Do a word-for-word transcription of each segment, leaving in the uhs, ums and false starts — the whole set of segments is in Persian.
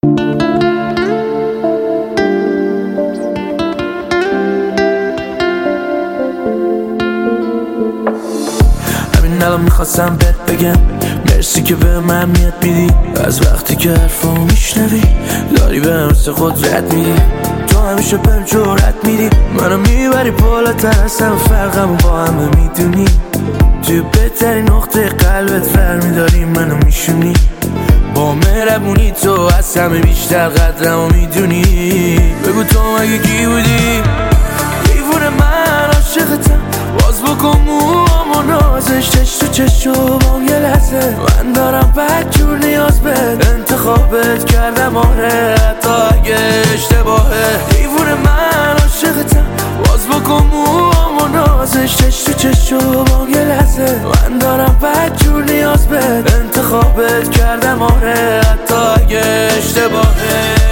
همین الان میخواستم بهت بگم مرسی که به من میاد میدی، از وقتی که حرفامو میشنوی داری به مثل قدرت میدی. تو همیشه بهم جرأت میدی، منو میبری بالاتر از همه، فرقمو با همه میدونی. توی بهترین نقطه قلبت فرمیداری منو میشونی. با مهربونی تو از همه بیشتر قدرمو میدونی. بگو تو مگه کی بودی؟ دیوونه من عاشقتم، باز بکن موامو نازش، چش تو چشم بام یه لحظه. من دارم بدجور نیاز بهت، انتخابت کردم آره حتی اگه اشتباهه. دیوونه من عاشقتم، باز بکن موامو نازش، چش تو چشم بام یه لحظه. من دارم بدجور نیاز بهت، انتخابت کردم آره حتی اگه اشتباهه.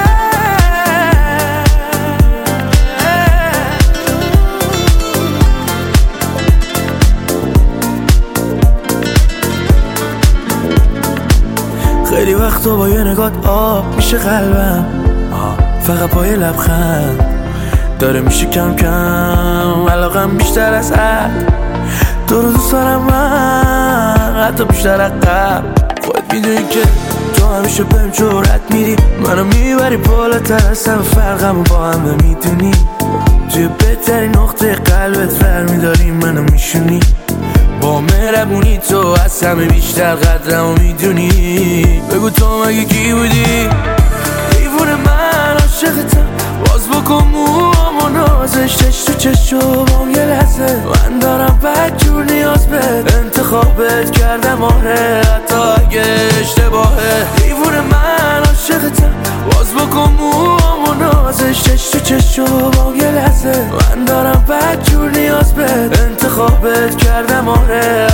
خیلی وقتا با یه نگات آب میشه قلبم، فقط با یه لبخند داره میشه کم کم علاقم بیشتر از حد. تو رو دوست دارم من حتی بیشتر از قبل. خودت میدونی که تو همیشه بهم جرأت میدی، منو میبری بالاتر از همه، فرقمو با همه میدونی. توی بهترین نقطه قلبت فرمیداری منو میشونی. با مهربونی تو از همه بیشتر قدرمو میدونی. بگو تو مگه کی بودی؟ دیوونه من عاشقتم، باز بکن موامو نازش، چش تو چشم بام یه لحظه. من دارم بدجور نیاز بهت، انتخابت کردم آره حتی اگه اشتباهه. دیوونه من عاشقتم، باز بکن موامو نازش، چش تو چشم بام یه لحظه. من دارم بدجور نیاز بهت، انتخابت کردم آره